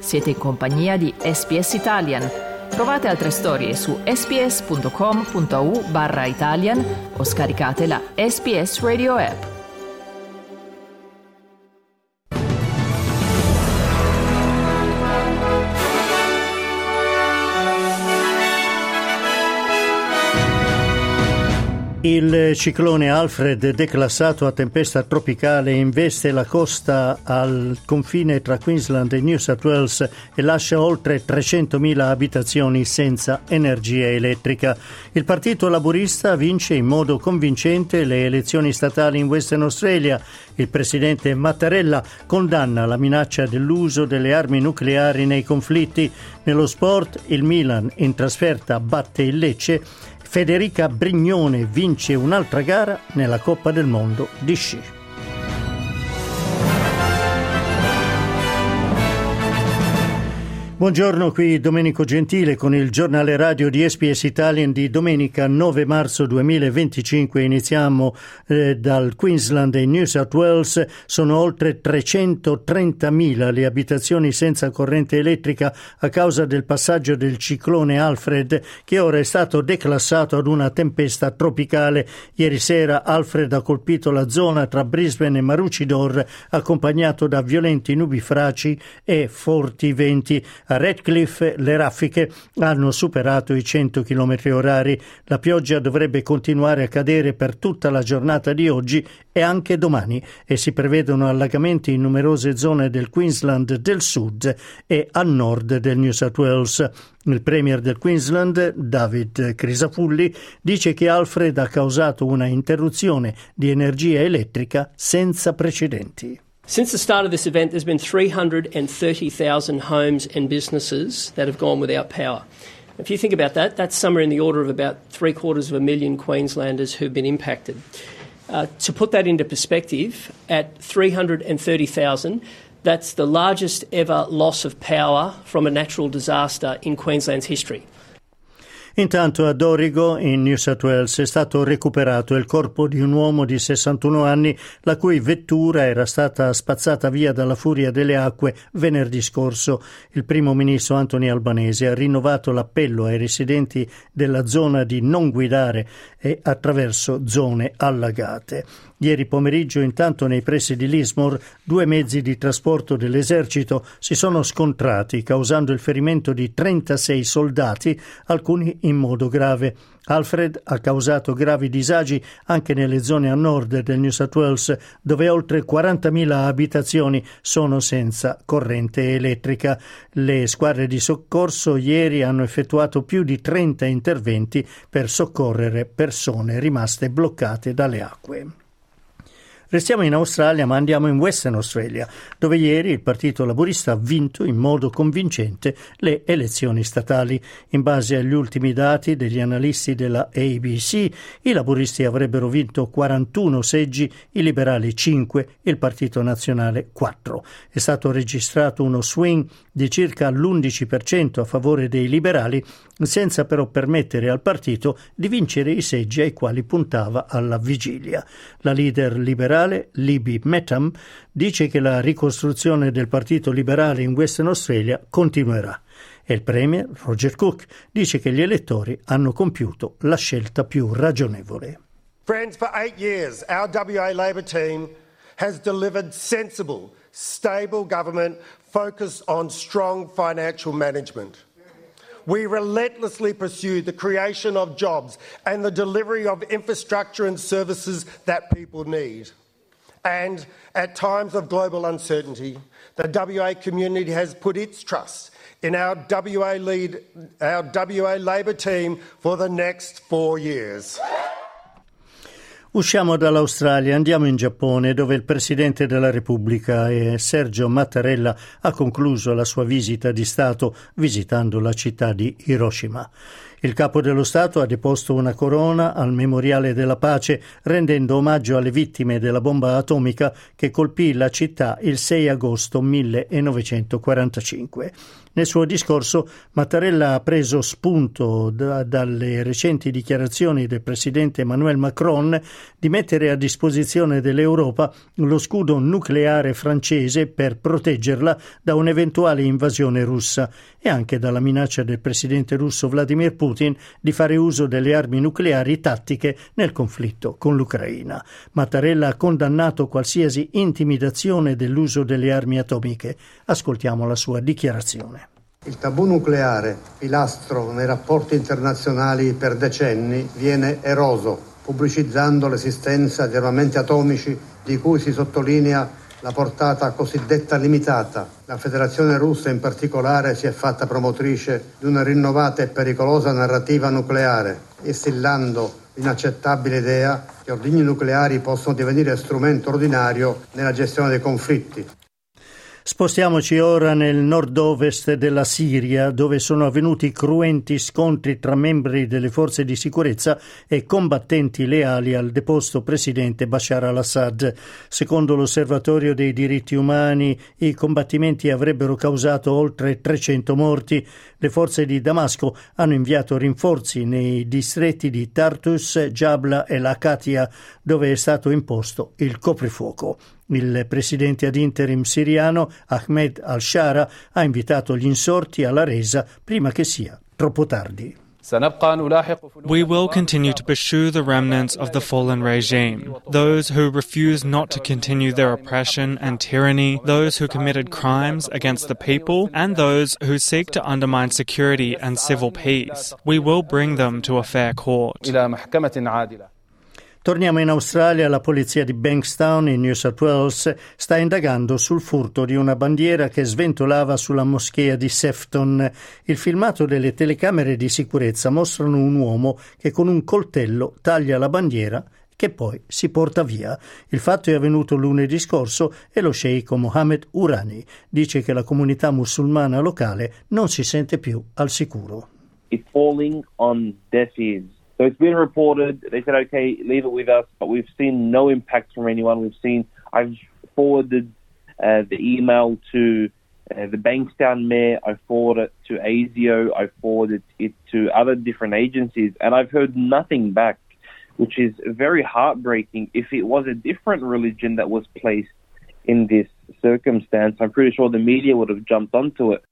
Siete in compagnia di SBS Italian. Trovate altre storie su sbs.com.au/Italian o scaricate la SBS Radio app. Il ciclone Alfred, declassato a tempesta tropicale, investe la costa al confine tra Queensland e New South Wales e lascia oltre 300.000 abitazioni senza energia elettrica. Il Partito Laburista vince in modo convincente le elezioni statali in Western Australia. Il presidente Mattarella condanna la minaccia dell'uso delle armi nucleari nei conflitti. Nello sport, il Milan in trasferta batte il Lecce. Federica Brignone vince un'altra gara nella Coppa del Mondo di sci. Buongiorno, qui Domenico Gentile con il giornale radio di SBS Italian di domenica 9 marzo 2025. Iniziamo dal Queensland e New South Wales. Sono oltre 330.000 le abitazioni senza corrente elettrica a causa del passaggio del ciclone Alfred, che ora è stato declassato ad una tempesta tropicale. Ieri sera Alfred ha colpito la zona tra Brisbane e Maroochydore, accompagnato da violenti nubifragi e forti venti. A Redcliffe le raffiche hanno superato i 100 km/h. La pioggia dovrebbe continuare a cadere per tutta la giornata di oggi e anche domani, e si prevedono allagamenti in numerose zone del Queensland del sud e a nord del New South Wales. Il premier del Queensland, David Crisafulli, dice che Alfred ha causato una interruzione di energia elettrica senza precedenti. Since the start of this event, there's been 330,000 homes and businesses that have gone without power. If you think about that, that's somewhere in the order of about 750,000 Queenslanders who've been impacted. To put that into perspective, at 330,000, that's the largest ever loss of power from a natural disaster in Queensland's history. Intanto a Dorigo, in New South Wales, è stato recuperato il corpo di un uomo di 61 anni la cui vettura era stata spazzata via dalla furia delle acque venerdì scorso. Il primo ministro Anthony Albanese ha rinnovato l'appello ai residenti della zona di non guidare e attraverso zone allagate. Ieri pomeriggio, intanto, nei pressi di Lismore, 2 mezzi di trasporto dell'esercito si sono scontrati, causando il ferimento di 36 soldati, alcuni in modo grave. Alfred ha causato gravi disagi anche nelle zone a nord del New South Wales, dove oltre 40.000 abitazioni sono senza corrente elettrica. Le squadre di soccorso ieri hanno effettuato più di 30 interventi per soccorrere persone rimaste bloccate dalle acque. Restiamo in Australia, ma andiamo in Western Australia, dove ieri il Partito Laburista ha vinto in modo convincente le elezioni statali. In base agli ultimi dati degli analisti della ABC, i laburisti avrebbero vinto 41 seggi, i liberali 5 e il Partito Nazionale 4. È stato registrato uno swing di circa l'11% a favore dei liberali, senza però permettere al partito di vincere i seggi ai quali puntava alla vigilia. La leader liberale, Libby Metham, dice che la ricostruzione del Partito Liberale in Western Australia continuerà. E il premier, Roger Cook, dice che gli elettori hanno compiuto la scelta più ragionevole. Friends, for 8 years, our WA Labor team has delivered sensible, stable government focused on strong financial management. We relentlessly pursued the creation of jobs and the delivery of infrastructure and services that people need. And at times of global uncertainty, the WA community has put its trust in our WA Labor team for the next 4 years. Usciamo dall'Australia, andiamo in Giappone, dove il Presidente della Repubblica Sergio Mattarella ha concluso la sua visita di Stato visitando la città di Hiroshima. Il capo dello Stato ha deposto una corona al Memoriale della Pace, rendendo omaggio alle vittime della bomba atomica che colpì la città il 6 agosto 1945. Nel suo discorso Mattarella ha preso spunto dalle recenti dichiarazioni del presidente Emmanuel Macron di mettere a disposizione dell'Europa lo scudo nucleare francese per proteggerla da un'eventuale invasione russa e anche dalla minaccia del presidente russo Vladimir Putin di fare uso delle armi nucleari tattiche nel conflitto con l'Ucraina. Mattarella ha condannato qualsiasi intimidazione dell'uso delle armi atomiche. Ascoltiamo la sua dichiarazione. Il tabù nucleare, pilastro nei rapporti internazionali per decenni, viene eroso, pubblicizzando l'esistenza di armamenti atomici di cui si sottolinea la portata cosiddetta limitata. La Federazione Russa in particolare si è fatta promotrice di una rinnovata e pericolosa narrativa nucleare, instillando l'inaccettabile idea che ordigni nucleari possono divenire strumento ordinario nella gestione dei conflitti. Spostiamoci ora nel nord-ovest della Siria, dove sono avvenuti cruenti scontri tra membri delle forze di sicurezza e combattenti leali al deposto presidente Bashar al-Assad. Secondo l'Osservatorio dei diritti umani, i combattimenti avrebbero causato oltre 300 morti. Le forze di Damasco hanno inviato rinforzi nei distretti di Tartus, Jabla e Latakia, dove è stato imposto il coprifuoco. Il presidente ad interim siriano Ahmed al-Shara ha invitato gli insorti alla resa prima che sia troppo tardi. We will continue to pursue the remnants of the fallen regime, those who refuse not to continue their oppression and tyranny, those who committed crimes against the people, and those who seek to undermine security and civil peace. We will bring them to a fair court. Torniamo in Australia. La polizia di Bankstown in New South Wales sta indagando sul furto di una bandiera che sventolava sulla moschea di Sefton. Il filmato delle telecamere di sicurezza mostrano un uomo che con un coltello taglia la bandiera che poi si porta via. Il fatto è avvenuto lunedì scorso e lo sceicco Mohammed Urani dice che la comunità musulmana locale non si sente più al sicuro. It's falling on deaf ears. So it's been reported, they said, okay, leave it with us, but we've seen no impact from anyone. I've forwarded the email to the Bankstown mayor, I forwarded it to ASIO, I forwarded it to other different agencies, and I've heard nothing back, which is very heartbreaking. If it was a different religion that was placed in this circumstance, I'm pretty sure the media would have jumped onto it.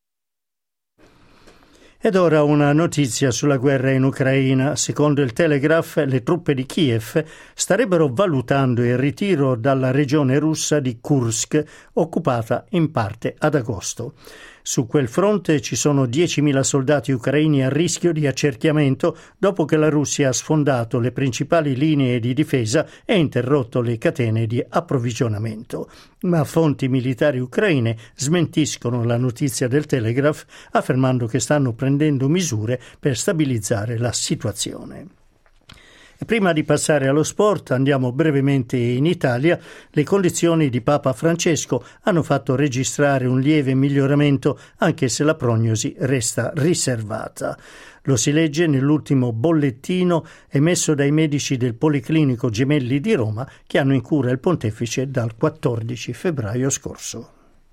Ed ora una notizia sulla guerra in Ucraina. Secondo il Telegraph, le truppe di Kiev starebbero valutando il ritiro dalla regione russa di Kursk, occupata in parte ad agosto. Su quel fronte ci sono 10.000 soldati ucraini a rischio di accerchiamento dopo che la Russia ha sfondato le principali linee di difesa e interrotto le catene di approvvigionamento. Ma fonti militari ucraine smentiscono la notizia del Telegraph, affermando che stanno prendendo misure per stabilizzare la situazione. E prima di passare allo sport andiamo brevemente in Italia. Le condizioni di Papa Francesco hanno fatto registrare un lieve miglioramento, anche se la prognosi resta riservata. Lo si legge nell'ultimo bollettino emesso dai medici del Policlinico Gemelli di Roma, che hanno in cura il pontefice dal 14 febbraio scorso.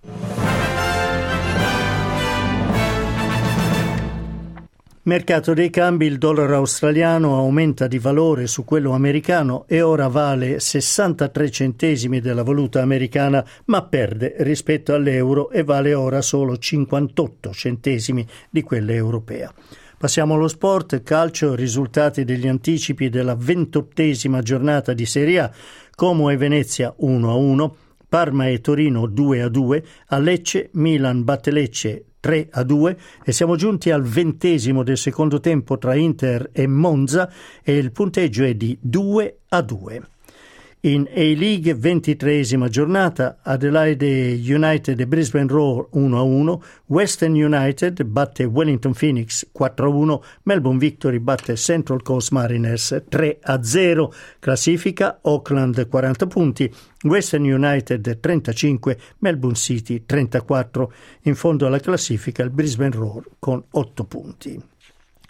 Mercato dei cambi, il dollaro australiano aumenta di valore su quello americano e ora vale 63 centesimi della valuta americana, ma perde rispetto all'euro e vale ora solo 58 centesimi di quella europea. Passiamo allo sport, calcio, risultati degli anticipi della 28esima giornata di Serie A. Como e Venezia 1-1, Parma e Torino 2-2, a Lecce Milan batte Lecce 3-2 e siamo giunti al 20° del secondo tempo tra Inter e Monza e il punteggio è di 2-2. In A-League 23esima giornata, Adelaide United e Brisbane Roar 1-1, Western United batte Wellington Phoenix 4-1, Melbourne Victory batte Central Coast Mariners 3-0, classifica Auckland 40 punti, Western United 35, Melbourne City 34, in fondo alla classifica il Brisbane Roar con 8 punti.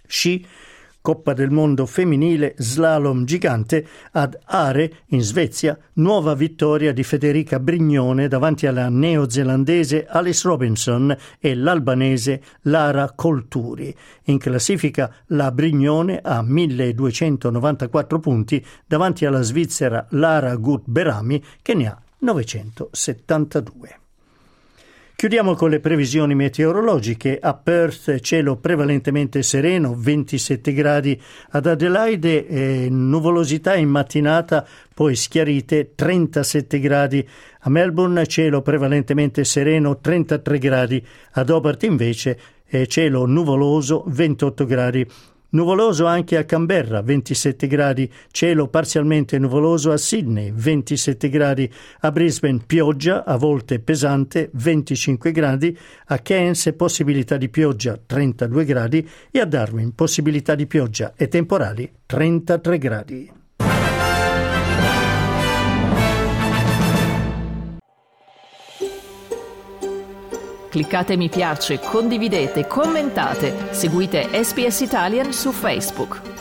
Sci, Coppa del Mondo femminile slalom gigante ad Are in Svezia, nuova vittoria di Federica Brignone davanti alla neozelandese Alice Robinson e l'albanese Lara Colturi. In classifica la Brignone ha 1294 punti davanti alla svizzera Lara Gut-Berami che ne ha 972. Chiudiamo con le previsioni meteorologiche. A Perth cielo prevalentemente sereno, 27 gradi. Ad Adelaide nuvolosità in mattinata, poi schiarite, 37 gradi. A Melbourne cielo prevalentemente sereno, 33 gradi. Ad Hobart invece cielo nuvoloso, 28 gradi. Nuvoloso anche a Canberra, 27 gradi, cielo parzialmente nuvoloso a Sydney, 27 gradi, a Brisbane pioggia, a volte pesante, 25 gradi, a Cairns possibilità di pioggia, 32 gradi e a Darwin possibilità di pioggia e temporali, 33 gradi. Cliccate mi piace, condividete, commentate, seguite SBS Italian su Facebook.